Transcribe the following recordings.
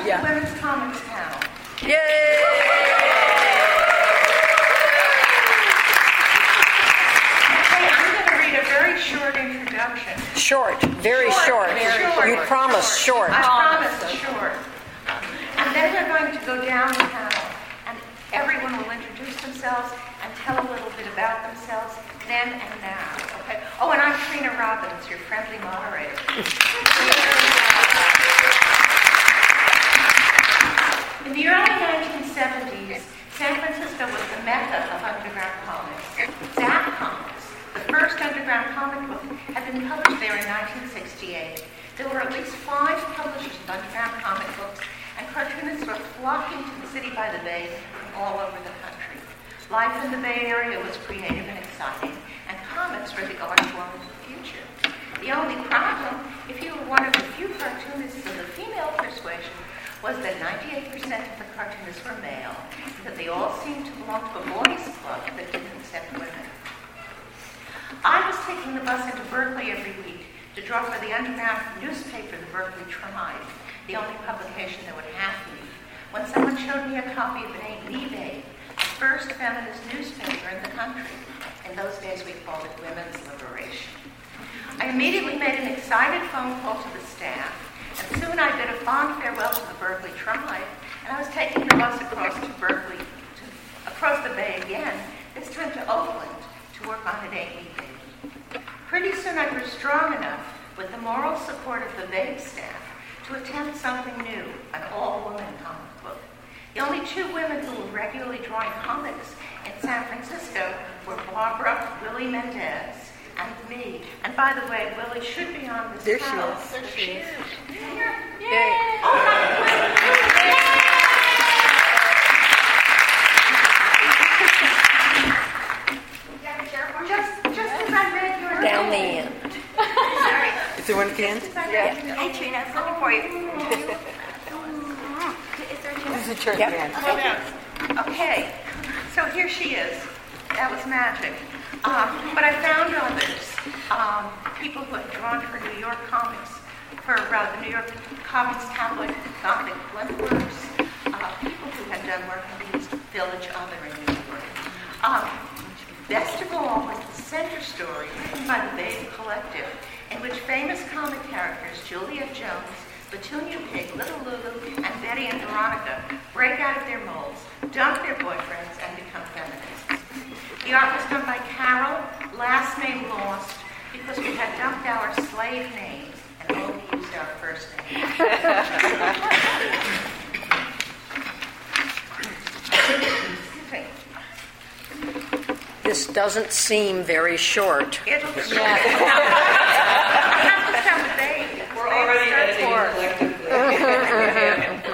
the Women's Comics panel. Yay! Okay, I'm going to read a very short introduction. Short, very short. You promised short. I promised short. And then we're going to go down the panel, and everyone will introduce themselves and tell a little bit about themselves then and now. Okay. Oh, and I'm Trina Robbins, your friendly moderator. In the early 1970s, San Francisco was the mecca of underground comics. Zap Comics, the first underground comic book, had been published there in 1968. There were at least 5 publishers of underground comic books, and cartoonists were flocking to the city by the bay from all over the country. Life in the Bay Area was creative and exciting, and comics were the art form of the future. The only problem, if you were one of the few cartoonists of the female persuasion, was that 98% of the cartoonists were male, and that they all seemed to belong to a boys' club that didn't accept women. I was taking the bus into Berkeley every week to draw for the underground newspaper, the Berkeley Tribe, the only publication that would have me, when someone showed me a copy of A.B. Babe, the first feminist newspaper in the country. In those days, we called it Women's Liberation. I immediately made an excited phone call to the staff, and soon I bid a fond farewell to the Berkeley Tribe, and I was taking the bus across to Berkeley, across the bay again, this time to Oakland, to work on an A.B. Babe. Pretty soon I grew strong enough, with the moral support of the Babe staff, to attempt something new, an all-woman comic book. The only 2 women who were regularly drawing comics in San Francisco were Barbara Willie Mendez and me. And by the way, Willie should be on this panel. There she is. Here. Yay! Oh, my Just as I read your Down the end. Sorry. Is there one at the end? Yeah. Hey, Trina, I was looking for you. Is there a chance? This is a church Yep. man. Okay, so here she is. That was magic. But I found others, people who had drawn for New York Comics, for the New York Comics tablet, Gothic Blendworks, people who had done work in the Village Other in New York. Best of all was the center story written by the Babe Collective, in which famous comic characters Juliet Jones, Petunia Pig, Little Lulu, and Betty and Veronica break out of their molds, dump their boyfriends, and become feminists. The art was done by Carol, last name lost, because we had dumped our slave names and only used our first names. Excuse me. This doesn't seem very short. It'll be short. I have to start with Babe. We're already editing collectively.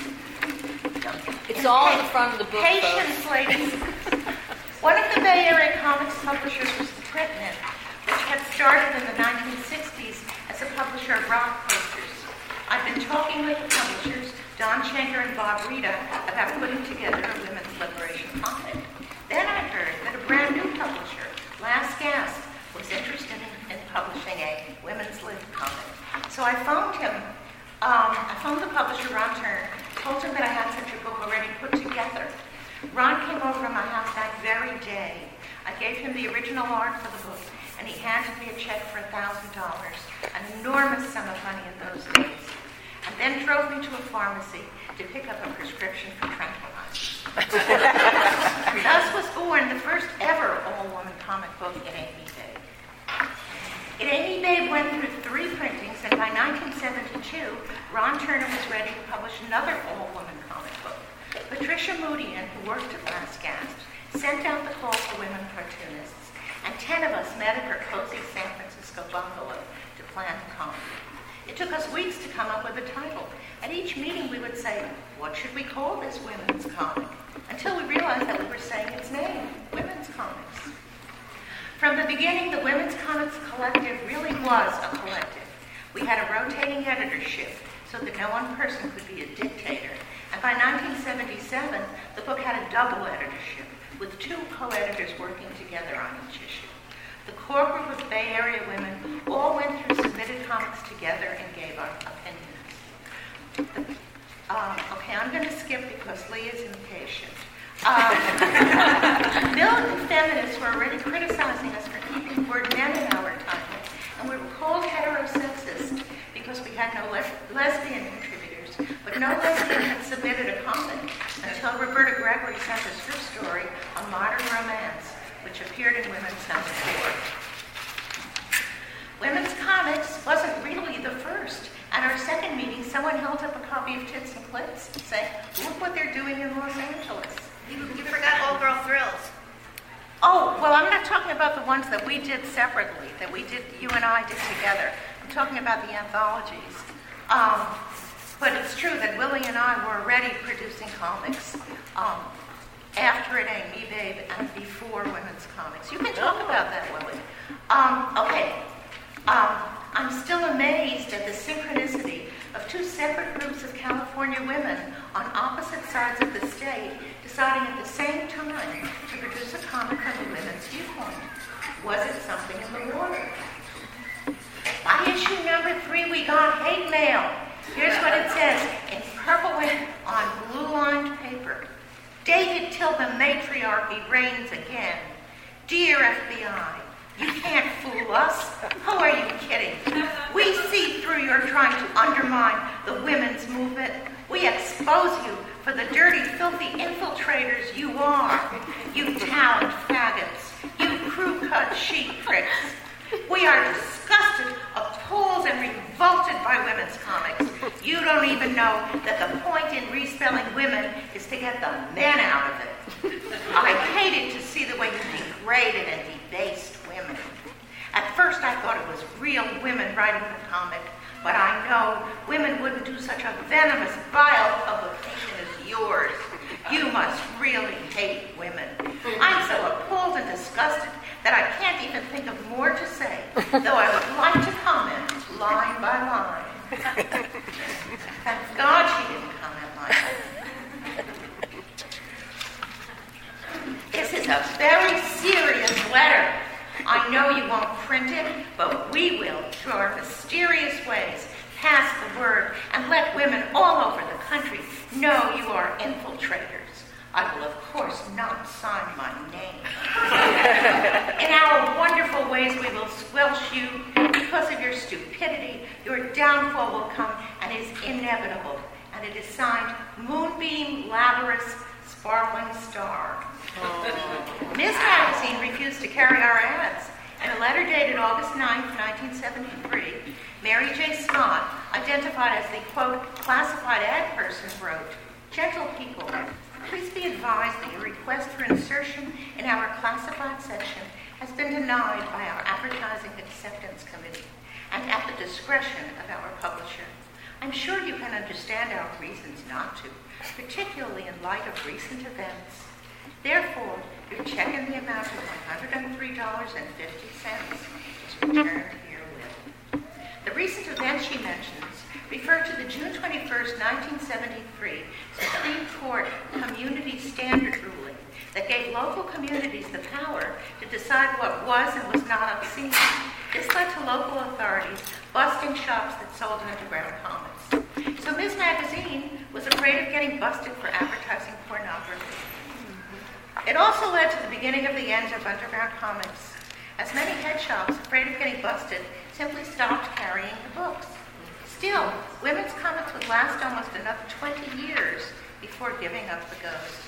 It's all in the front of the book, Patience, ladies. One of the Bay Area comics publishers was the Printnet, which had started in the 1960s as a publisher of rock posters. I've been talking with the publishers, Don Schenker and Bob Rita, about putting together a women's liberation comic. Then I heard that a brand new publisher, Last Gasp, was interested in publishing a women's lib comic. So I phoned him. I phoned the publisher, Ron Turner, told him that I had such a book already put together. Ron came over to my house that very day. I gave him the original art for the book, and he handed me a check for $1,000, an enormous sum of money in those days, and then drove me to a pharmacy to pick up a prescription for tranquilizers. Thus was born the first ever all-woman comic book in A.B. Babe. A.B. Babe went through 3 printings, and by 1972, Ron Turner was ready to publish another all-woman comic book. Patricia Moodian, who worked at Last Gasp, sent out the call for women cartoonists, and 10 of us met at her cozy San Francisco bungalow to plan the comic. It took us weeks to come up with a title. At each meeting, we would say, what should we call this women's comic? Until we realized that we were saying its name, Women's Comics. From the beginning, the Women's Comics Collective really was a collective. We had a rotating editorship so that no one person could be a dictator. And by 1977, the book had a double editorship, with 2 co-editors working together on each issue. The core group of Bay Area women all went through submitted comics together and gave our opinions. Okay, I'm going to skip because Lee is impatient. Militant feminists were already criticizing us for keeping the word men in our title, and we were called heterosexist because we had no lesbian contributors. But no lesbian had submitted a comment until Roberta Gregory sent us her story, A Modern Romance, which appeared in Women's Number 4. Women's Comics wasn't really the first. At our second meeting, someone held up a copy of Tits and Clips saying, look what they're doing in Los Angeles. You forgot All Girl Thrills. Oh, well, I'm not talking about the ones that we did separately, that you and I did together. I'm talking about the anthologies. But it's true that Willie and I were already producing comics after It Ain't Me, Babe, and before Women's Comics. You can talk about that, Willie. Okay. I'm still amazed at the synchronicity of two separate groups of California women on opposite sides of the state deciding at the same time to produce a comic from a women's viewpoint. Was it something in the water? By issue number 3, we got hate mail. Here's what it says in purple ink on blue-lined paper. Dated till the matriarchy reigns again. Dear FBI, you can't fool us. Who are you kidding? We see through your trying to undermine the women's movement. We expose you for the dirty, filthy infiltrators you are. You talent faggots. You crew-cut sheep pricks. We are disgusted, appalled, and revolted by women's comics. You don't even know that the point in respelling women is to get the men out of it. I hated to see the way you degraded and debased women. At first I thought it was real women writing the comic, but I know women wouldn't do such a venomous, vile publication as yours. You must really hate women. I'm so appalled and disgusted that I can't even think of more to say, though I would like to comment line by line. Thank God she didn't comment line by line. This is a very serious letter. I know you won't print it, but we will, through our mysterious ways, pass the word and let women all over the country know you are infiltrators. I will, of course, not sign my name. In our wonderful ways, we will squelch you. Because of your stupidity, your downfall will come and is inevitable. And it is signed Moonbeam Labyrinth Sparkling Star. Ms. Magazine refused to carry our ads. In a letter dated August 9, 1973, Mary J. Scott, identified as the, quote, classified ad person, wrote, "Gentle people, please be advised that your request for insertion in our classified section has been denied by our Advertising Acceptance Committee and at the discretion of our publisher. I'm sure you can understand our reasons not to, particularly in light of recent events. Therefore, your check in the amount of $103.50 is returned herewith." The recent events she mentions refer to the June 21st, 1973 Supreme Court Community Standard ruling that gave local communities the power to decide what was and was not obscene. This led to local authorities busting shops that sold underground comics. So Ms. Magazine was afraid of getting busted for advertising pornography. It also led to the beginning of the end of underground comics, as many head shops, afraid of getting busted, simply stopped carrying the books. Still, women's comics would last almost another 20 years before giving up the ghost.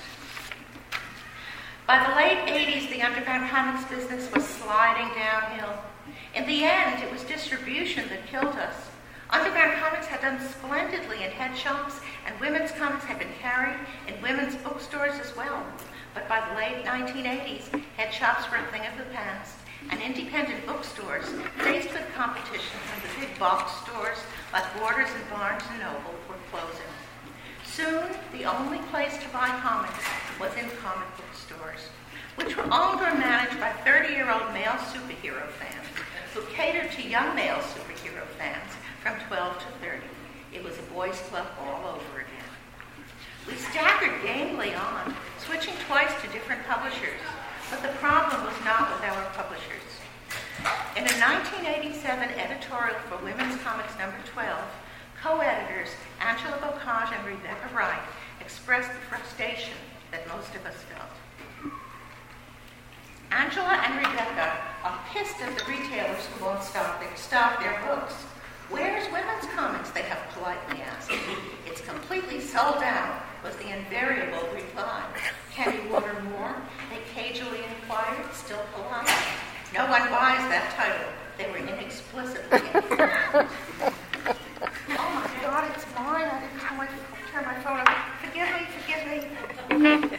By the late 80s, the underground comics business was sliding downhill. In the end, it was distribution that killed us. Underground comics had done splendidly in head shops, and women's comics had been carried in women's bookstores as well. But by the late 1980s, head shops were a thing of the past, and independent bookstores, faced with competition from the big box stores like Borders and Barnes & Noble, were closing. Soon, the only place to buy comics was in comic book stores, which were owned or managed by 30-year-old male superhero fans who catered to young male superhero fans from 12 to 30. It was a boys' club all over again. We staggered gamely on, switching twice to different publishers, but the problem was not with our publishers. In a 1987 editorial for Women's Comics number 12, Co-editors Angela Bocage and Rebecca Wright expressed the frustration that most of us felt. Angela and Rebecca are pissed at the retailers who won't stock their books. Where's women's comics, they have politely asked. It's completely sold out, was the invariable reply. Can you order more? They cagily inquired, still polite. No one buys that title. They were inexplicably informed. Oh my God, it's mine. I didn't turn my phone on. Forgive me.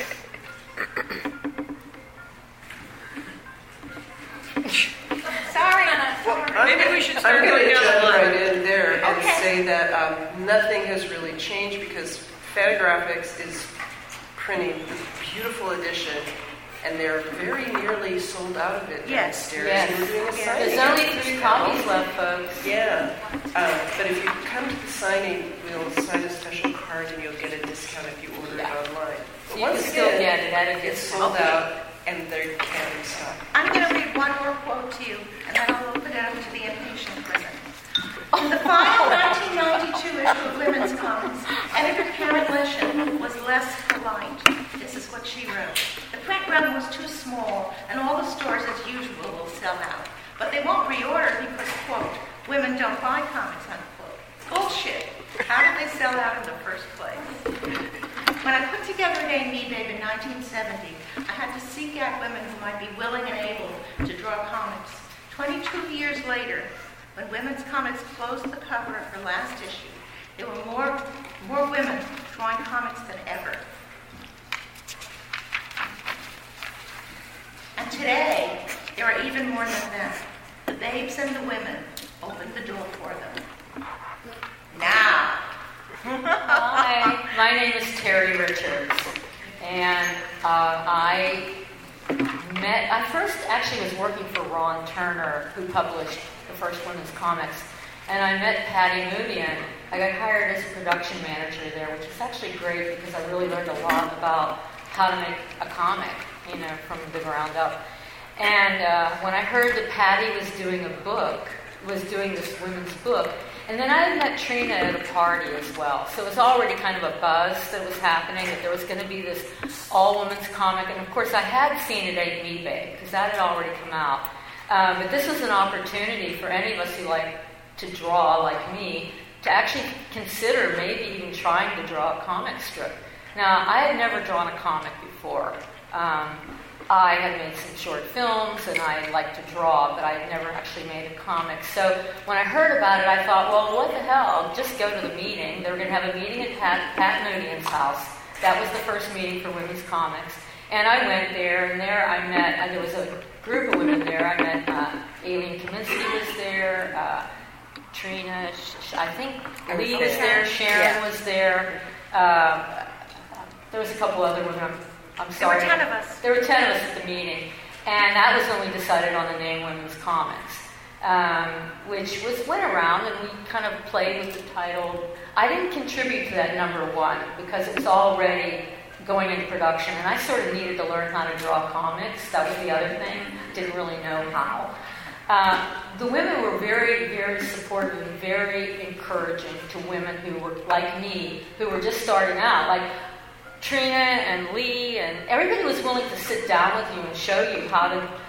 Sorry. Maybe we should start going down the line. Right in there and say that nothing has really changed because Fantagraphics is printing this beautiful edition, and they're very nearly sold out of it downstairs. Yes. We're doing a signing. There's only 3 copies left, folks. Yeah. But if you come to the signing, we'll sign a special card and you'll get a discount if you order it online. So you can still get it at a It's discount. sold out, and they're can't stock. I'm going to read one more quote to you, and then I'll open it up to the inpatient prison. In the final 1992 issue of Women's Comics, editor Karen Leshin was less polite. This is what she wrote. The print run was too small, and all the stores, as usual, will sell out. But they won't reorder because, quote, women don't buy comics, unquote. Bullshit. How did they sell out in the first place? When I put together Name Me Babe in 1970, I had to seek out women who might be willing and able to draw comics. 22 years later, when Women's Comics closed the cover of her last issue, there were more women drawing comics than ever. And today, there are even more than that. The babes and the women opened the door for them. Now. Hi, my name is Terry Richards, and I first actually was working for Ron Turner, who published the first Women's Comics, and I met Patty Mubian. I got hired as a production manager there, which was actually great because I really learned a lot about how to make a comic, from the ground up. And when I heard that Patty was doing this women's book, and then I had met Trina at a party as well. So it was already kind of a buzz that was happening, that there was going to be this all-women's comic. And of course, I had seen it Ain't Me Babe, because that had already come out. But this was an opportunity for any of us who like to draw, like me, to actually consider maybe even trying to draw a comic strip. Now, I had never drawn a comic before. I had made some short films, and I liked to draw, but I had never actually made a comic. So when I heard about it, I thought, well, what the hell? Just go to the meeting. They were going to have a meeting at Pat Mooney's house. That was the first meeting for Women's Comics. And I went there, and there I met, there was a group of women there. I met Aileen Kaminsky was there, Trina, I think Lee was there, Sharon was there. There was a couple other women. I'm sorry. There were 10 of us. There were 10 of us at the meeting. And that was when we decided on the name Women's Comics, which went around, and we kind of played with the title. I didn't contribute to that number 1 because it was already going into production, and I sort of needed to learn how to draw comics. That was the other thing. Didn't really know how. The women were very, very supportive and very encouraging to women who were like me, who were just starting out. Like Trina and Lee, and everybody was willing to sit down with you and show you how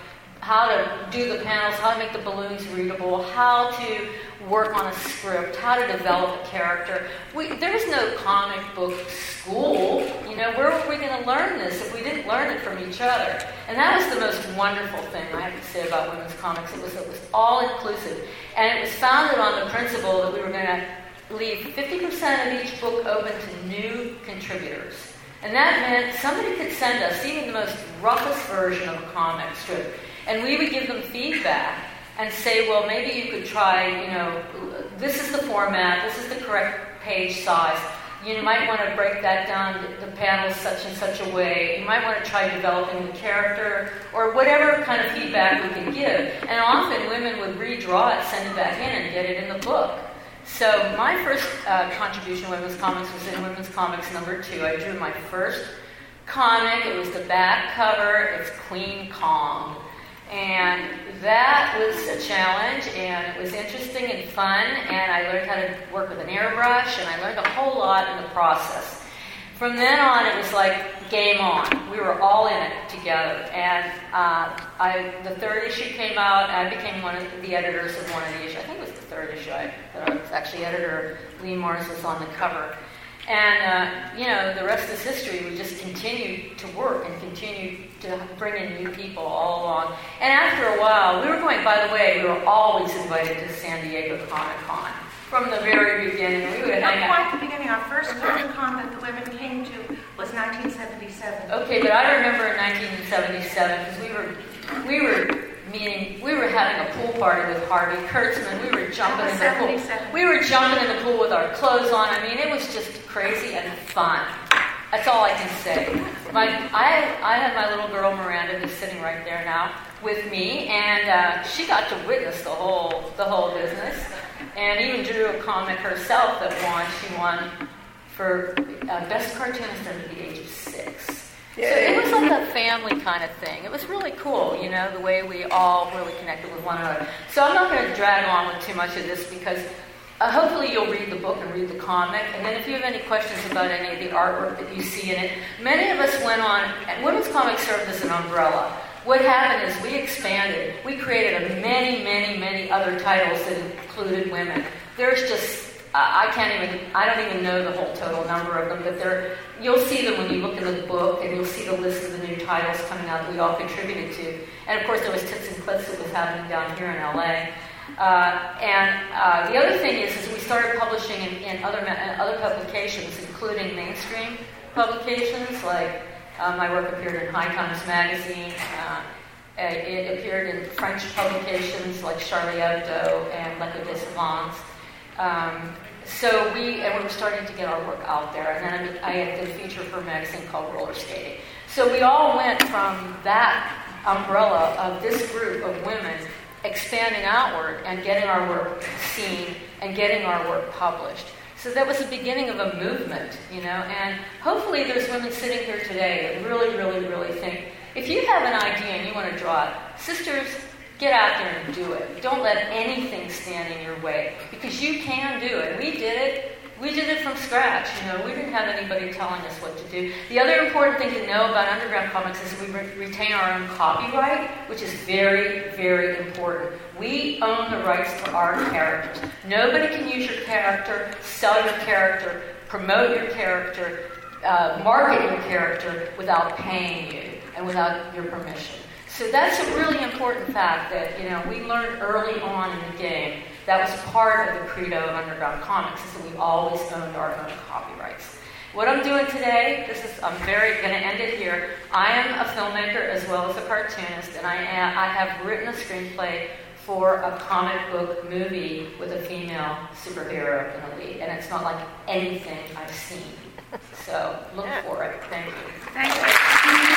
to do the panels, how to make the balloons readable, how to work on a script, how to develop a character. There was no comic book school. Where were we going to learn this if we didn't learn it from each other? And that was the most wonderful thing I have to say about Women's Comics. It was all inclusive, and it was founded on the principle that we were going to leave 50% of each book open to new contributors. And that meant somebody could send us even the most roughest version of a comic strip, and we would give them feedback and say, well, maybe you could try, this is the format, this is the correct page size. You might want to break that down, the panels such and such a way. You might want to try developing the character, or whatever kind of feedback we could give. And often women would redraw it, send it back in, and get it in the book. So my first contribution to Women's Comics was in Women's Comics number 2. I drew my first comic. It was the back cover. It's Queen Kong. And that was a challenge, and it was interesting and fun, and I learned how to work with an airbrush, and I learned a whole lot in the process. From then on, it was like game on. We were all in it together. And the third issue came out, and I became one of the editors of one of the issues. I think it was the third issue that I was actually editor. Lee Morris was on the cover. And, the rest is history. We just continued to work and continued to bring in new people all along. And after a while, we were always invited to San Diego Comic-Con. From the very beginning, we would hang out. Not quite the beginning. Our first Comic-Con that the women came to was 1977. Okay, but I remember in 1977 because we were having a pool party with Harvey Kurtzman. We were jumping in the pool. We were jumping in the pool with our clothes on. I mean, it was just crazy and fun. That's all I can say. I had my little girl Miranda, who's sitting right there now with me, and she got to witness the whole business, and even drew a comic herself that won. She won for best cartoonist under the age of 6. Yay. So it was like a family kind of thing. It was really cool, the way we all really connected with one another. So I'm not going to drag on with too much of this because hopefully you'll read the book and read the comic. And then if you have any questions about any of the artwork that you see in it, many of us went on, and Women's Comics served as an umbrella. What happened is we expanded. We created many, many, many other titles that included women. There's just I don't even know the whole total number of them, but you'll see them when you look in the book, and you'll see the list of the new titles coming out that we all contributed to. And of course, there was Tits and Clips that was happening down here in LA. The other thing is we started publishing in other publications, including mainstream publications, like my work appeared in High Times magazine. It appeared in French publications like Charlie Hebdo and L'Echo des Savants. We were starting to get our work out there, and then I did a feature for a magazine called Roller Skating. So we all went from that umbrella of this group of women expanding outward and getting our work seen and getting our work published. So that was the beginning of a movement, and hopefully there's women sitting here today that really, really, really think, if you have an idea and you want to draw it, sisters, get out there and do it. Don't let anything stand in your way, because you can do it. We did it. We did it from scratch. We didn't have anybody telling us what to do. The other important thing to know about underground comics is we retain our own copyright, which is very, very important. We own the rights to our characters. Nobody can use your character, sell your character, promote your character, market your character without paying you and without your permission. So that's a really important fact that, we learned early on in the game. That was part of the credo of underground comics, is that we always owned our own copyrights. What I'm doing today, I'm going to end it here. I am a filmmaker as well as a cartoonist, and I have written a screenplay for a comic book movie with a female superhero in the lead, and it's not like anything I've seen. So look for it. Thank you. Thank you.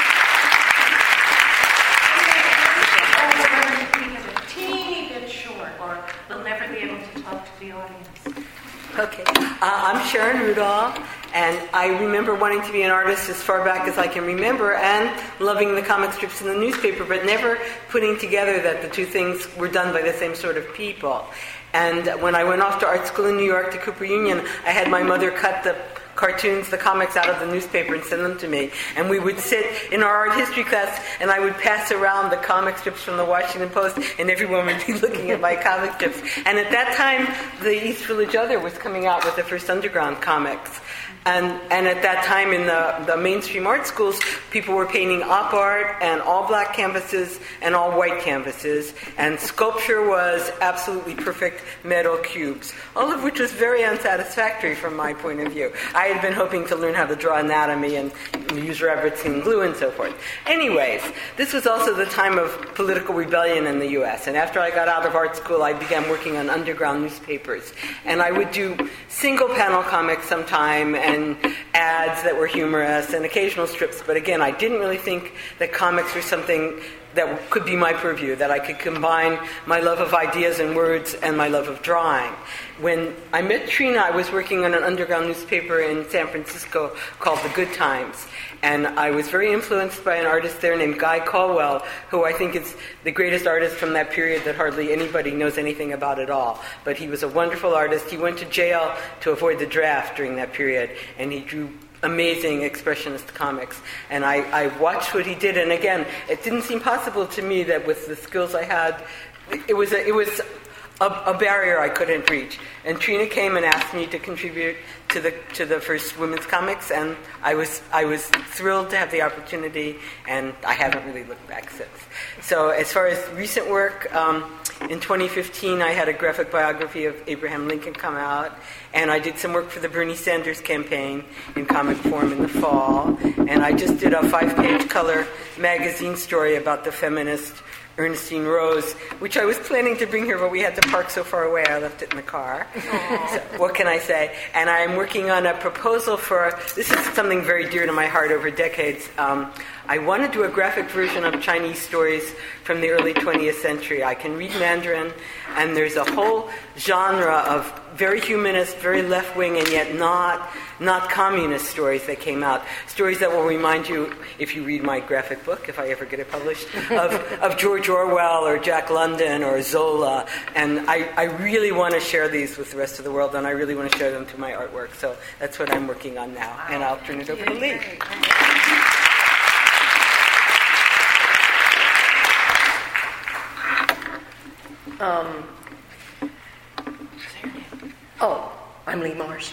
A teeny bit short, or we'll never be able to talk to the audience. Okay. I'm Sharon Rudolph, and I remember wanting to be an artist as far back as I can remember, and loving the comic strips in the newspaper, but never putting together that the two things were done by the same sort of people. And when I went off to art school in New York to Cooper Union, I had my mother cut the cartoons, the comics out of the newspaper and send them to me. And we would sit in our art history class, and I would pass around the comic strips from the Washington Post, and everyone would be looking at my comic strips. And at that time, the East Village Other was coming out with the first underground comics. And at that time in the mainstream art schools, people were painting op art and all black canvases and all white canvases. And sculpture was absolutely perfect metal cubes, all of which was very unsatisfactory from my point of view. I had been hoping to learn how to draw anatomy and use rabbits and glue and so forth. Anyways, this was also the time of political rebellion in the U.S. And after I got out of art school, I began working on underground newspapers. And I would do single panel comics sometime and add ads that were humorous and occasional strips. But again, I didn't really think that comics were something that could be my purview, that I could combine my love of ideas and words and my love of drawing. When I met Trina, I was working on an underground newspaper in San Francisco called The Good Times. And I was very influenced by an artist there named Guy Caldwell, who I think is the greatest artist from that period that hardly anybody knows anything about at all. But he was a wonderful artist. He went to jail to avoid the draft during that period, and he drew amazing expressionist comics. And I watched what he did, and again, it didn't seem possible to me that with the skills I had, it was a barrier I couldn't reach. And Trina came and asked me to contribute to the first women's comics, and I was thrilled to have the opportunity, and I haven't really looked back since. So as far as recent work, in 2015 I had a graphic biography of Abraham Lincoln come out, and I did some work for the Bernie Sanders campaign in comic form in the fall, and I just did a 5-page color magazine story about the feminist Ernestine Rose, which I was planning to bring here, but we had to park so far away, I left it in the car. So, what can I say? And I'm working on a proposal for, this is something very dear to my heart over decades. I want to do a graphic version of Chinese stories from the early 20th century. I can read Mandarin, and there's a whole genre of very humanist, very left-wing, and yet not communist stories that came out. Stories that will remind you, if you read my graphic book, if I ever get it published, of George Orwell or Jack London or Zola. And I really want to share these with the rest of the world, and I really want to share them through my artwork. So that's what I'm working on now. And I'll turn it over to Lee. I'm Lee Mars.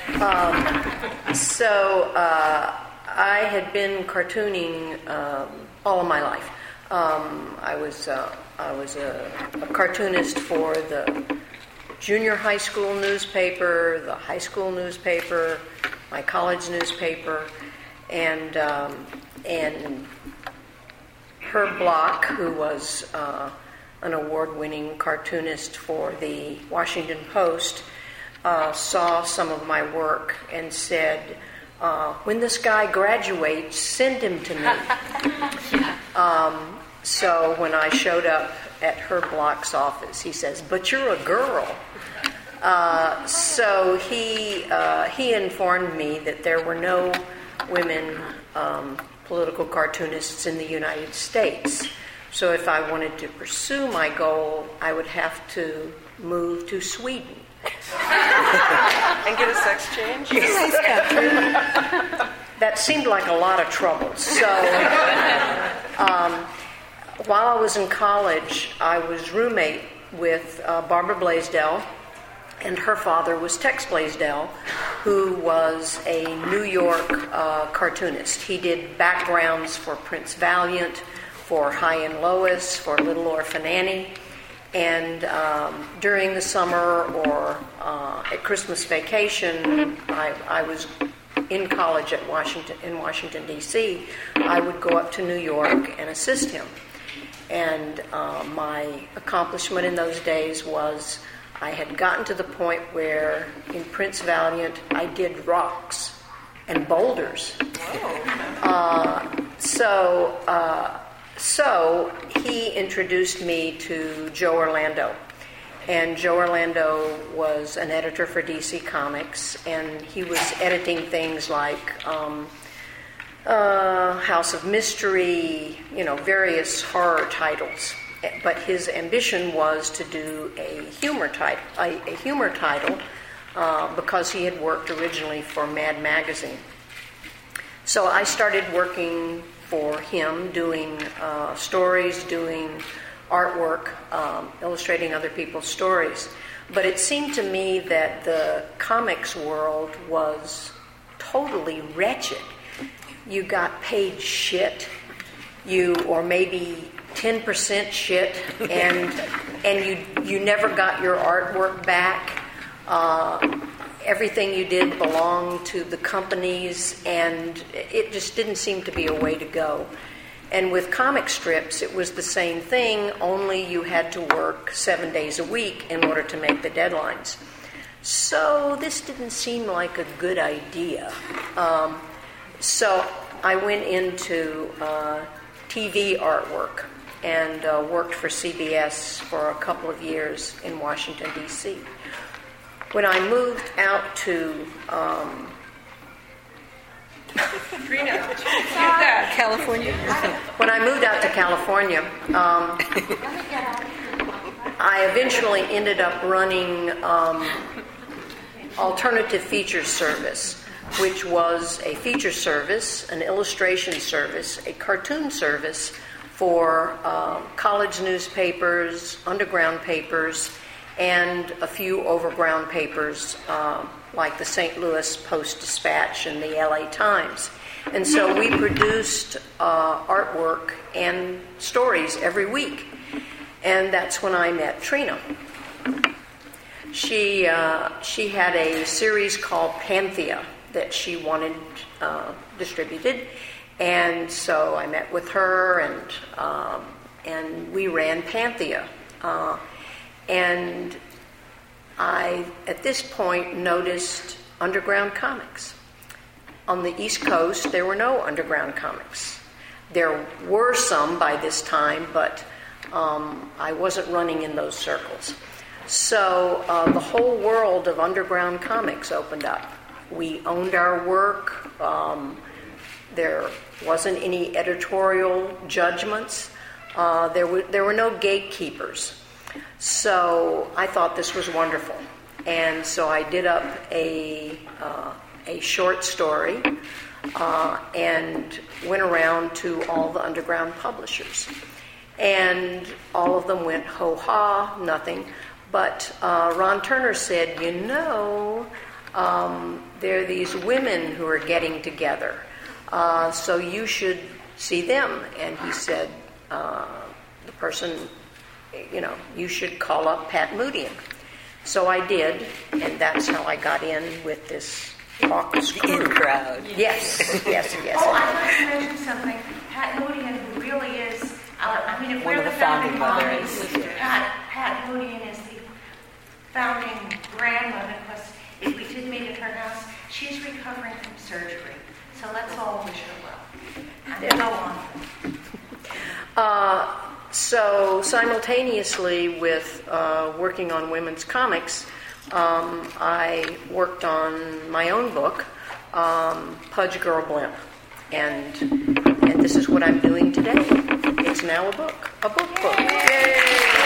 I had been cartooning all of my life. I was a cartoonist for the junior high school newspaper, the high school newspaper, my college newspaper, and Herb Block, who was an award-winning cartoonist for the Washington Post, saw some of my work and said, when this guy graduates, send him to me. So when I showed up at Herb Block's office, he says, but you're a girl. So he informed me that there were no women political cartoonists in the United States. So if I wanted to pursue my goal, I would have to move to Sweden. And get a sex change? That seemed like a lot of trouble. So while I was in college, I was roommate with Barbara Blaisdell, and her father was Tex Blaisdell, who was a New York cartoonist. He did backgrounds for Prince Valiant, for High and Lois, for Little Orphan Annie. And during the summer or at Christmas vacation, I was in college in Washington, D.C. I would go up to New York and assist him. And my accomplishment in those days was I had gotten to the point where in Prince Valiant I did rocks and boulders. So he introduced me to Joe Orlando. And Joe Orlando was an editor for DC Comics, and he was editing things like House of Mystery, various horror titles. But his ambition was to do a humor title, because he had worked originally for Mad Magazine. So I started working for him, doing stories, doing artwork, illustrating other people's stories. But it seemed to me that the comics world was totally wretched. You got paid shit, or maybe 10% shit, and you never got your artwork back. Everything you did belonged to the companies, and it just didn't seem to be a way to go. And with comic strips, it was the same thing, only you had to work 7 days a week in order to make the deadlines. So this didn't seem like a good idea. So I went into TV artwork and worked for CBS for a couple of years in Washington, D.C. When I moved out to California? When I moved out to California, I eventually ended up running Alternative Features Service, which was a feature service, an illustration service, a cartoon service for college newspapers, underground papers, and a few overground papers like the St. Louis Post-Dispatch and the LA Times. And so we produced artwork and stories every week. And that's when I met Trina. She had a series called Panthea that she wanted distributed. And so I met with her, and we ran Panthea. And I, at this point, noticed underground comics. On the East Coast, there were no underground comics. There were some by this time, but I wasn't running in those circles. So the whole world of underground comics opened up. We owned our work. There wasn't any editorial judgments. There were no gatekeepers. So I thought this was wonderful. And so I did up a short story and went around to all the underground publishers. And all of them went, ho-ha, nothing. But Ron Turner said, there are these women who are getting together, so you should see them. And he said, the person, you should call up Pat Moodian. So I did, and that's how I got in with this raucous crew. In crowd. Yes. Oh, I'd like to mention something. Pat Moodian, who really is, if One we're of the the founding founding mothers, mothers. Pat Moodian is the founding grandmother, because if we did meet at her house, she's recovering from surgery. So let's all wish her well. And go on. So simultaneously with working on women's comics, I worked on my own book, Pudge Girl Blimp, and this is what I'm doing today. It's now a book. Yay!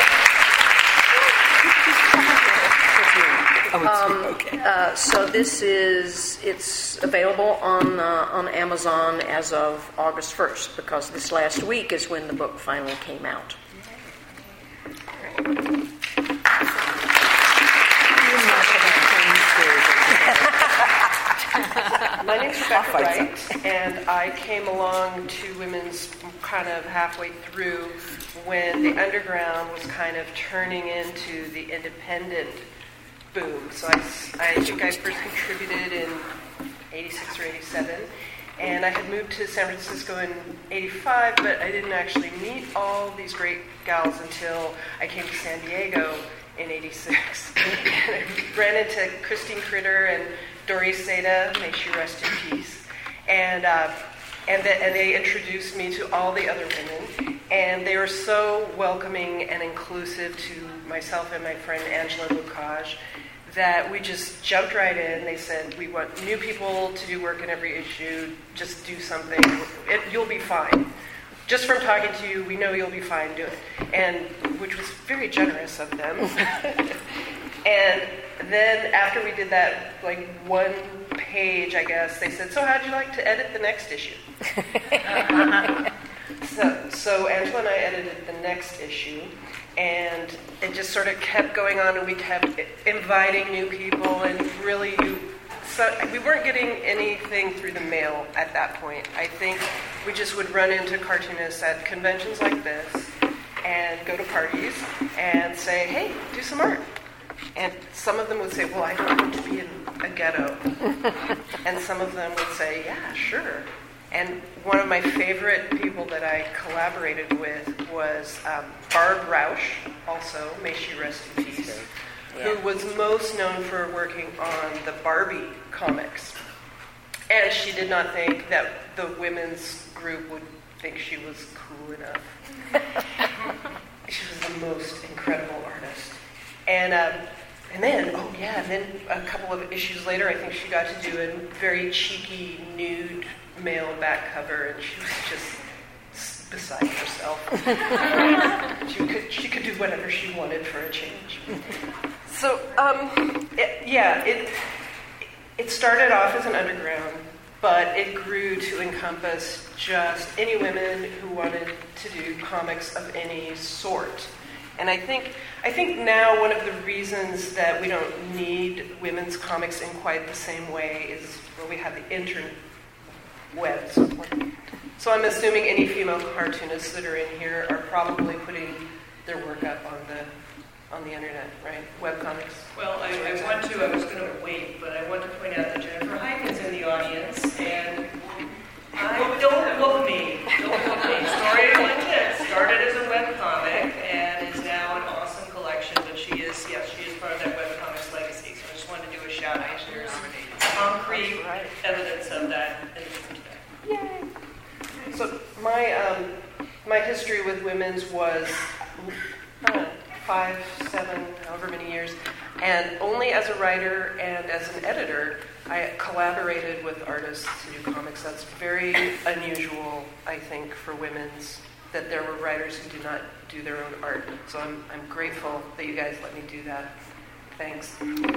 So it's available on Amazon as of August 1st, because this last week is when the book finally came out. My name's Rebecca Wright, and I came along to women's kind of halfway through when the underground was kind of turning into the independent boom. So I think I first contributed in 86 or 87, and I had moved to San Francisco in 85, but I didn't actually meet all these great gals until I came to San Diego in 86. And I ran into Christine Critter and Doris Seda, may she rest in peace, and they introduced me to all the other women, and they were so welcoming and inclusive to myself and my friend Angela Lucage that we just jumped right in. They said, we want new people to do work in every issue, just do something, you'll be fine. Just from talking to you, we know you'll be fine, do it. And which was very generous of them. And then after we did that, like one page, I guess, they said, so how'd you like to edit the next issue? So Angela and I edited the next issue, and it just sort of kept going on, and we kept inviting new people, and really so we weren't getting anything through the mail at that point. I think we just would run into cartoonists at conventions like this and go to parties and say, hey, do some art. And some of them would say, well, I don't want to be in a ghetto. And some of them would say, yeah, sure. And one of my favorite people that I collaborated with was Barb Rausch, also, may she rest in peace, who was most known for working on the Barbie comics. And she did not think that the women's group would think she was cool enough. She was the most incredible artist. And then a couple of issues later, I think she got to do a very cheeky nude male back cover, and she was just beside herself. She could do whatever she wanted for a change. So, it started off as an underground, but it grew to encompass just any women who wanted to do comics of any sort. And I think now one of the reasons that we don't need women's comics in quite the same way is we have the interwebs. So I'm assuming any female cartoonists that are in here are probably putting their work up on the internet, right? Webcomics. Well, I was going to wait, but I want to point out that Jennifer Hyman's in the audience, and don't look me. Story of Legit started as a webcomic and is now an awesome collection, but she is part of that webcomics legacy, so I just wanted to do a shout out. There's concrete evidence of that in the today. Yay! So my history with women's was 5, 7, however many years, and only as a writer and as an editor, I collaborated with artists to do comics. That's very unusual, I think, for women's, that there were writers who do not do their own art. So I'm grateful that you guys let me do that. Thanks.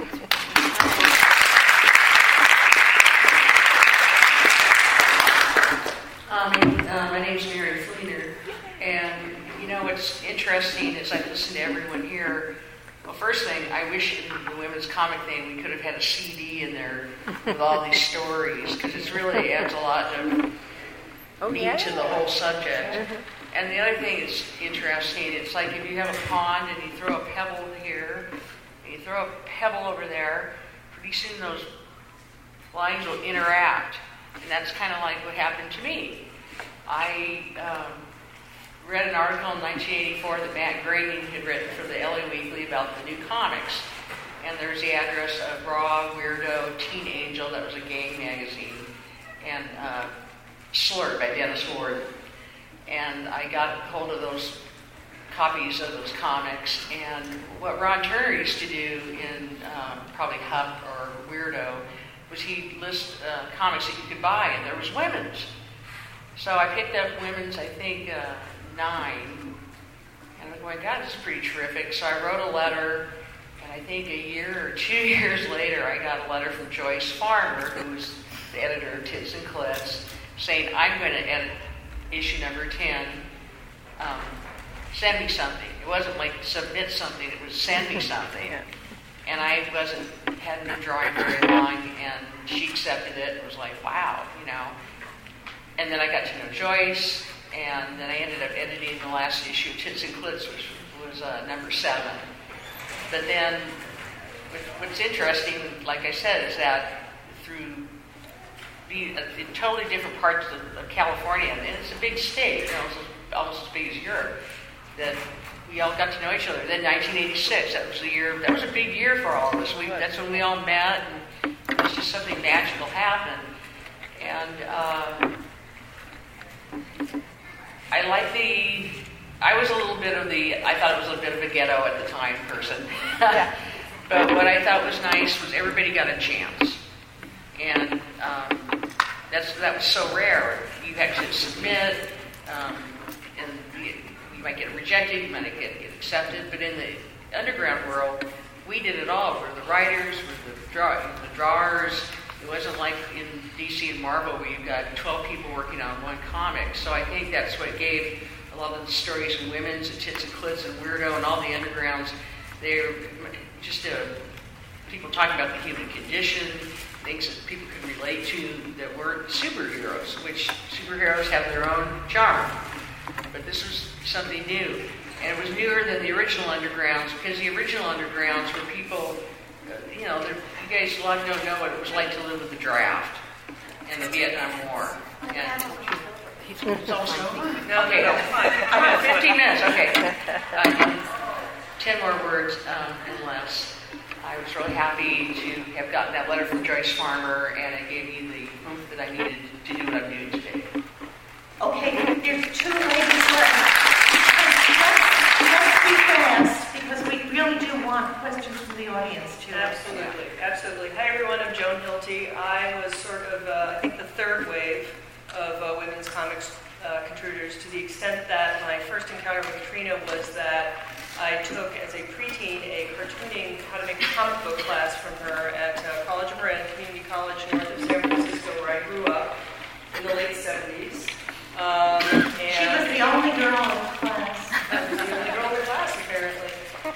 My name's Mary Fleener, and what's interesting is I listen to everyone here. Well, first thing, I wish in the women's comic thing we could have had a CD in there with all these stories, because it really adds a lot of meat to the whole subject. And the other thing that's interesting, it's like if you have a pond and you throw a pebble here, and you throw a pebble over there, pretty soon those lines will interact. And that's kind of like what happened to me. I read an article in 1984 that Matt Groening had written for the LA Weekly about the new comics. And there's the address of Raw, Weirdo, Teen Angel, that was a gay magazine, and Slur by Dennis Ward. And I got hold of those copies of those comics. And what Ron Turner used to do in probably Hup or Weirdo was he'd list comics that you could buy, and there was women's. So I picked up women's, I think, 9, and I'm going, God, this is pretty terrific. So I wrote a letter, and I think a year or 2 years later, I got a letter from Joyce Farmer, who was the editor of Tits and Clits, saying, I'm going to edit issue number 10. Send me something. It wasn't like submit something, it was send me something. And I hadn't been drawing very long, and she accepted it. It was like, wow, And then I got to know Joyce, and then I ended up editing the last issue of Tits and Clits, which was number 7. But then, what's interesting, like I said, is that through in totally different parts of California, and it's a big state, it's almost as big as Europe, that we all got to know each other. Then 1986, that was a big year for all of us. That's when we all met, and it was just something magical happened. And I was a little bit of I thought it was a bit of a ghetto at the time person. But what I thought was nice was everybody got a chance. And that was so rare. You had to submit, and you might get rejected, you might get accepted. But in the underground world, we did it all. We're the writers, we're the drawers. It wasn't like in DC and Marvel where you've got 12 people working on one comic. So I think that's what gave a lot of the stories in women's and Tits and Clits and Weirdo and all the undergrounds. They're just people talking about the human condition, things that people could relate to that weren't superheroes, which superheroes have their own charm. But this was something new. And it was newer than the original undergrounds, because the original undergrounds were people, you guys, a lot of you don't know what it was like to live with the draft and the Vietnam War. And it's also, okay, 15 minutes, okay. 10 more words and less. I was really happy to have gotten that letter from Joyce Farmer, and it gave me the oomph that I needed to do what I'm doing today. Okay, there's two ladies left. Let's be fast, because we really do want questions from the audience, too. Absolutely, absolutely. Hi, everyone. I'm Joan Hilty. I was sort of, I think, the third wave of women's comics contributors, to the extent that my first encounter with Trina was that I took, as a preteen, a cartooning, how to make a comic book class from her at College of Marin, Community College north of San Francisco, where I grew up in the late 70s. She was the only girl in the class. I was the only girl in the class, apparently.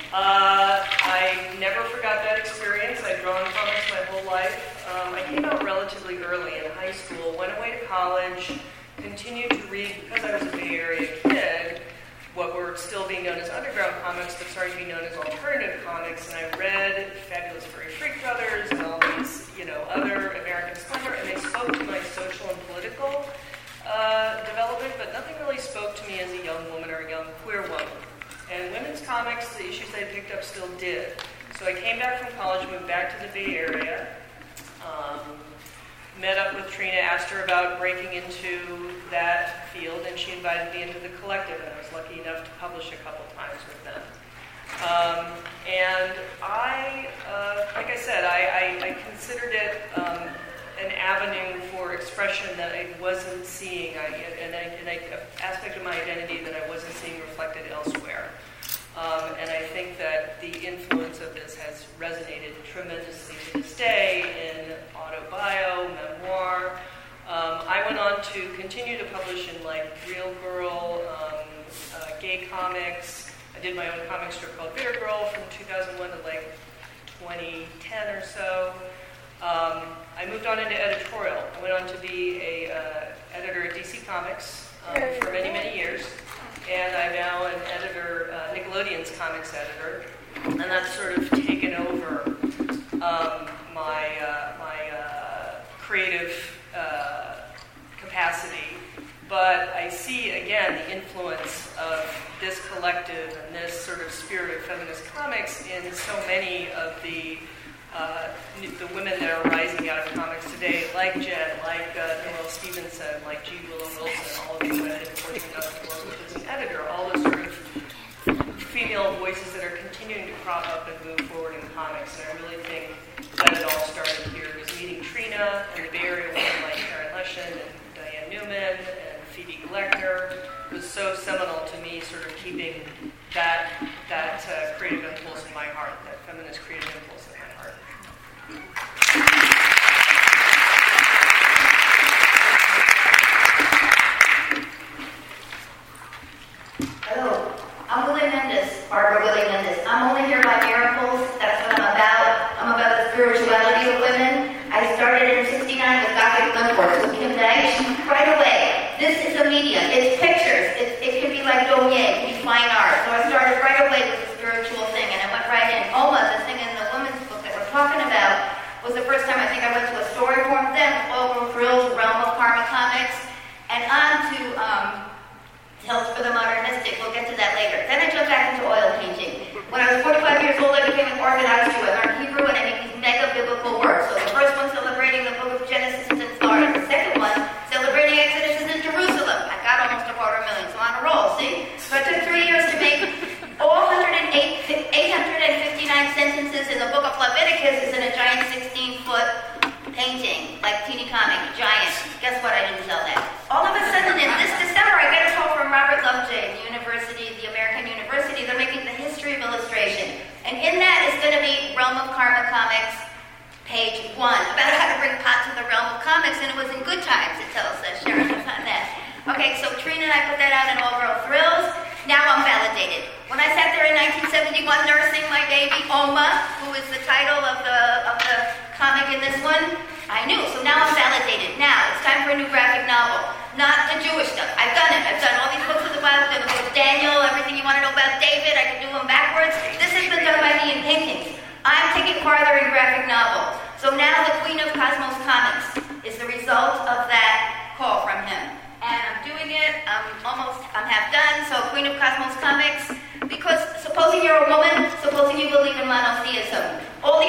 I never forgot that experience. I'd drawn comics my whole life. I came out relatively early in high school, went away to college, continued to read, because I was a Bay Area kid, what were still being known as underground comics, but starting to be known as alternative comics, and I read Fabulous Furry Freak Brothers and all these, other American Splendor, and they spoke to my social and political development, but nothing really spoke to me as a young woman or a young queer woman. And women's comics, the issues I picked up still did. So I came back from college, moved back to the Bay Area, met up with Trina, asked her about breaking into that field, and she invited me into the collective, and I was lucky enough to publish a couple times with them. And I, like I said, I considered it an avenue for expression that I wasn't seeing, an aspect of my identity that I wasn't seeing reflected elsewhere. And I think that the influence of this has resonated tremendously to this day in autobio, memoir. I went on to continue to publish in Real Girl, gay comics. I did my own comic strip called Bitter Girl from 2001 to 2010 or so. I moved on into editorial. I went on to be a editor at DC Comics for many, many years. And I'm now an editor, Nickelodeon's comics editor, and that's sort of taken over my creative capacity. But I see, again, the influence of this collective and this sort of spirit of feminist comics in so many of the women that are rising out of comics today, like Jen, like Noelle Stevenson, like G. Willow Wilson, all of you that I've been fortunate enough to work with as an editor, all those sort of female voices that are continuing to crop up and move forward in comics. And I really think that it all started here, was meeting Trina and the Bay Area women like Karen Leshin and Diane Newman and Phoebe Gleckner. It was so seminal to me, sort of keeping that creative impulse in my heart, that feminist creative impulse in my heart. Hello, I'm Willie Mendez, Barbara Willie Mendez. I'm only here by miracles. That's what I'm about. I'm about the spirituality of women. I started in '69 with Gothic Gunforce with Kim Day. Right away, this is a medium. It's pictures. It can be like Douyin, it can be fine art. So I started right away with the spiritual thing, and I went right in. Oma, the thing in the women's book that we're talking about, was the first time I think I went to a story form then, Oil Girl Thrills, Realm of Karma Comics, and on to Tales for the Modernistic. We'll get to that later. Then I jumped back into oil painting. When I was 45 years old, I became an Orthodox Jew. I learned Hebrew and I made these mega biblical words. So the first one celebrating the book of Genesis is in Florida. The second one celebrating Exodus is in Jerusalem. I got almost 250,000, so I'm on a roll, see? So it took 3 years to make all 859 sentences in the book of Leviticus is in a giant 16-foot painting, like teeny comic, giant. Guess what? I didn't sell that. All of a sudden, in this December, I get a call from Robert Lovejoy, the American University. They're making the history of illustration. And in that is going to be Realm of Karma Comics, page 1, about how to bring pot to the realm of comics, and it was in Good Times, it tells us. Sharon was on that. Okay, so Trina and I put that out in All Girl Thrills. Now I'm validated. When I sat there in 1971 nursing my baby, Oma, who is the title of the comic in this one, I knew. So now I'm validated. Now it's time for a new graphic novel. Not the Jewish stuff. I've done it. I've done all these books of the Bible, the book of Daniel, everything you want to know about David. I can do them backwards. This has been done by me in paintings. I'm taking farther in graphic novel. So now the Queen of Cosmos Comics is the result of that call from him. And I'm doing it. I'm half done. So Queen of Cosmos Comics, because supposing you're a woman, supposing you believe in monotheism, all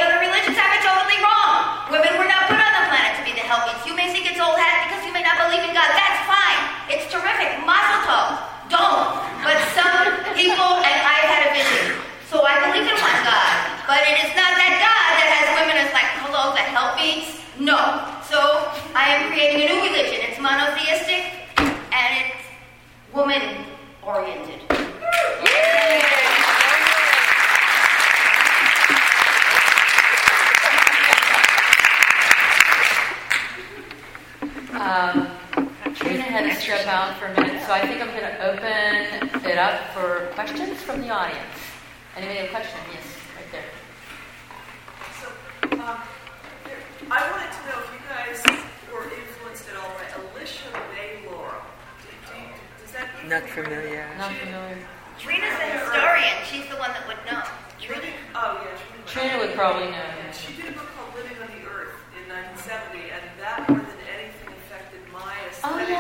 creating a new religion. It's monotheistic and it's woman-oriented. Trina had to step out for a minute, so I think I'm going to open it up for questions from the audience. Anybody have a question? Yes, right there. So, I wanted to know if you guys were influenced at all by Alicia May Laurel. Does that mean Not familiar. Not familiar. Trina's a historian. She's the one that would know. Trina would probably know. She did a book called Living on the Earth in 1970, and that more than anything affected my aesthetic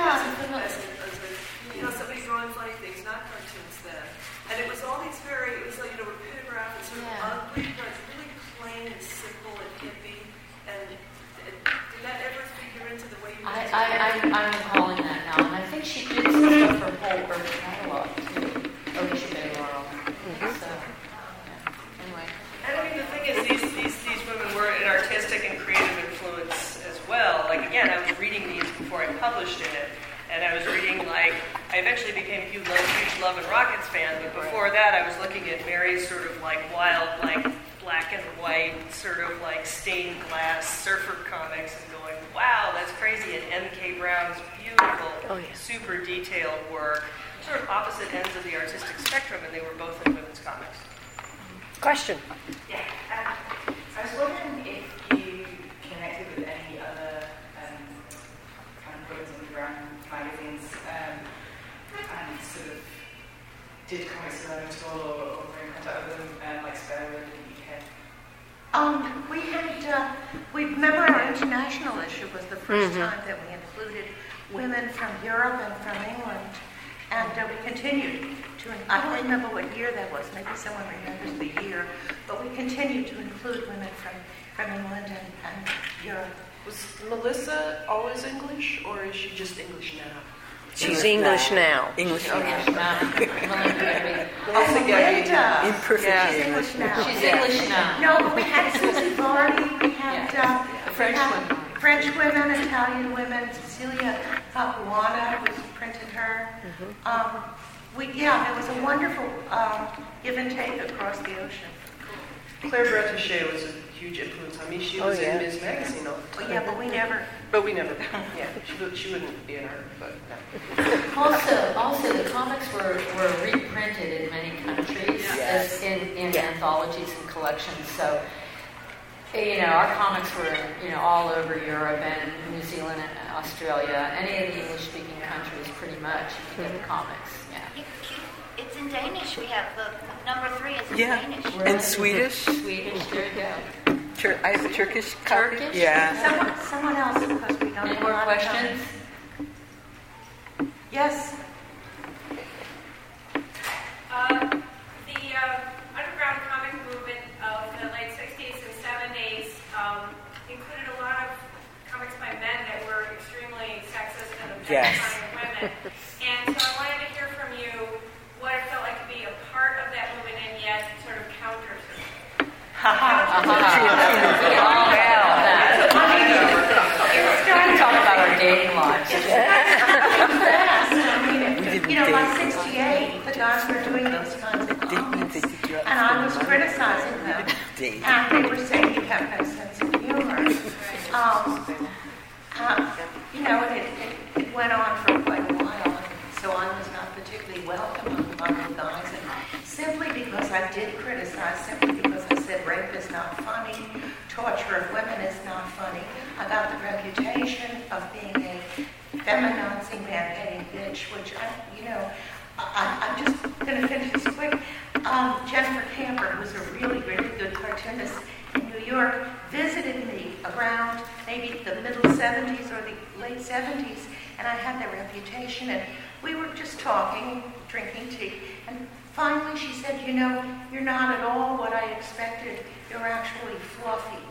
as somebody drawing funny things, not cartoons then. And it was all these it was like, rapidograph and sort of ugly, but it's really plain and simple and hippie. And did that ever figure into the way you I'm recalling that now, and I think she did some stuff for whole Earth catalog too. Alicia May Laurel. So, anyway. And I mean, the thing is, these women were an artistic and creative influence as well. Like, again, I was reading these before I published in it. And I was reading, I eventually became a huge Love and Rockets fan, but before that I was looking at Mary's sort of wild, black and white, sort of stained glass surfer comics and going, wow, that's crazy. And M.K. Brown's beautiful, super detailed work, sort of opposite ends of the artistic spectrum, and they were both in women's comics. Question. Yeah. I was wondering if you connected with any other kind of books underground magazines and sort of did comics alone at all or were in contact with them, like Sparrow in the UK? We remember our international issue was the first time that we included women from Europe and from England. And we continued to, I don't remember what year that was, maybe someone remembers the year, but we continued to include women from England and Europe. Was Melissa always English, or is she just English now? She's English now. English now. Linda. Imperfect English now. She's English now. No, but we had Susie Vardy, we had French women, Italian women, Cecilia Papuana, who printed her. There was a wonderful give and take across the ocean. Claire Bretéché was a huge influence on me. She was in Ms. Magazine all the time. Yeah, but we never. She wouldn't be in her, but no. Also, the comics were reprinted in many countries as in anthologies and collections. So, our comics were all over Europe and New Zealand and Australia. Any of the English-speaking countries, pretty much, you can get the comics. Yeah. It's in Danish. We have the number 3 is in Danish. And Swedish. Swedish, there you go. I have a Turkish copy. Turkish? Yeah. Someone else, because we don't. Any more questions? Yes. The underground comic movement of the late 60s and 70s included a lot of comics by men that were extremely sexist and objectifying women. And so I wanted to hear from you what it felt like to be a part of that movement and yet sort of counter to it. Talk about our dating lives. By 68, the guys were doing those kinds of comments, and I was criticizing them, and they were saying you have no sense of humor. It went on for quite a while, and so I was not particularly welcome among the guys, and simply because I did criticize, simply because I said rape is not funny, torture of women is not funny, I got the reputation of being a feminizing, man-hating bitch, which I'm just going to finish this quick. Jennifer Camper, who's a really, really good cartoonist in New York, visited me around maybe the middle 70s or the late 70s, and I had that reputation, and we were just talking, drinking tea, and finally she said, you're not at all what I expected. You're actually fluffy.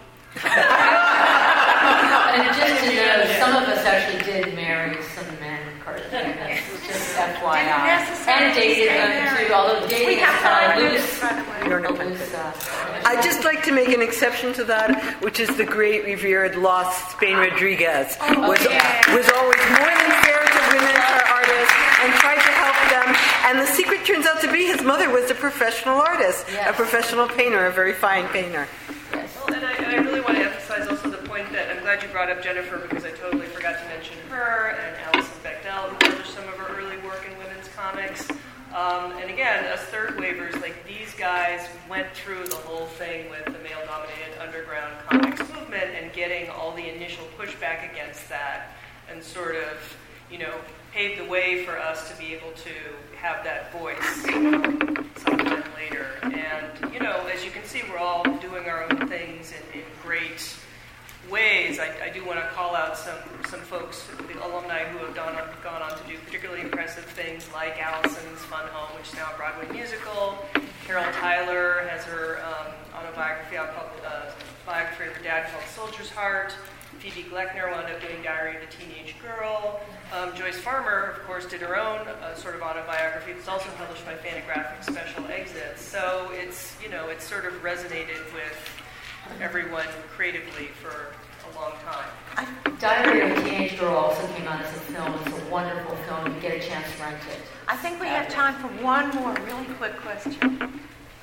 And just to know, some of us actually did marry some men cartoonists. FYI. didn't necessarily And dated stay them married. too, although We dating is have kind 5 of minutes, loose. by the way. I'd just like to make an exception to that, which is the great revered lost Spain Rodriguez was always more than fair to women as artists and tried to help them. And the secret turns out to be his mother was a professional artist, a professional painter, a very fine painter. Well, and I really want to emphasize also the point that I'm glad you brought up Jennifer, because I totally forgot to mention her, and Alison Bechdel, who published some of her early work in women's comics. And again, us third wavers, like these guys went through the whole thing with the male-dominated underground comics movement and getting all the initial pushback against that, and sort of, paved the way for us to be able to have that voice sometime later. And, as you can see, we're all doing our own things in great ways. I do want to call out some folks, the alumni who have gone on to do particularly impressive things, like Allison's Fun Home, which is now a Broadway musical. Carol Tyler has her biography of her dad called Soldier's Heart. Phoebe Gleckner wound up doing Diary of a Teenage Girl. Joyce Farmer, of course, did her own sort of autobiography. It's also published by Fantagraphics Special Exits. So it's sort of resonated with everyone creatively for a long time. Diary of a Teenage Girl also came out as a film. It's a wonderful film. You get a chance to rent it. I think we have time for one more really quick question.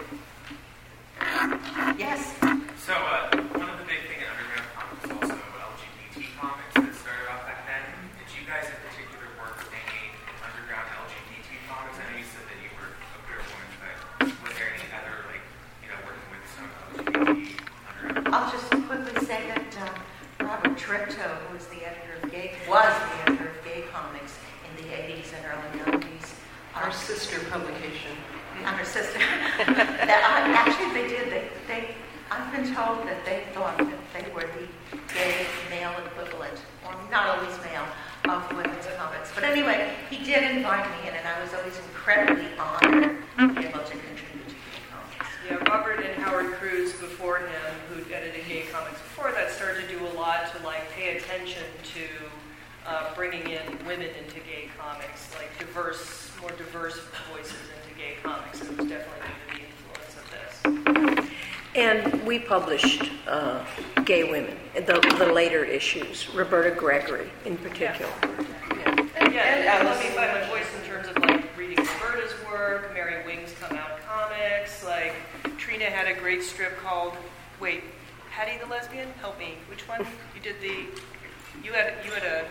Yes? So, one of the big things in underground comics is also LGBT comics that started off back then. Did you guys in particular work with any underground LGBT comics? I know you said that you were a queer woman, but was there any other, working with some LGBT underground? I'll just quickly say that Robert Triptow, who was the editor of Gay Comics in the 80s and early 90s. Our sister publication. Our sister. Actually, they did. I've been told that they thought that they were the gay male equivalent, or not always male, of women's comics. But anyway, he did invite me in, and I was always incredibly honored to be able to contribute to gay comics. Yeah, Robert and Howard Cruz before him, who edited Gay Comics before that, started to do a lot to pay attention to bringing in women into gay comics, more diverse voices into gay comics, and it was definitely due to the influence of this. And we published gay women, the later issues, Roberta Gregory in particular. And let me find my voice in terms of reading Roberta's work. Mary Wing's come out comics. Trina had a great strip called Hattie the Lesbian. Help me. Which one? You did you had a.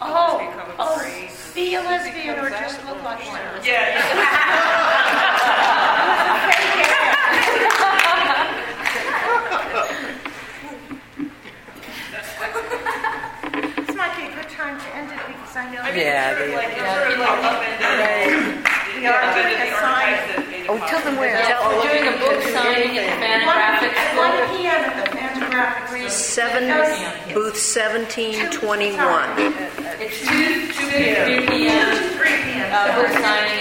Be a lesbian or just look like one. Yeah. This might be a good time to end it because I know. Tell them where. We're doing a book signing at the Fantagraphics. 1 p.m. at the Fantagraphics. Booth 1721. It's 2 p.m. 3 p.m. Book signing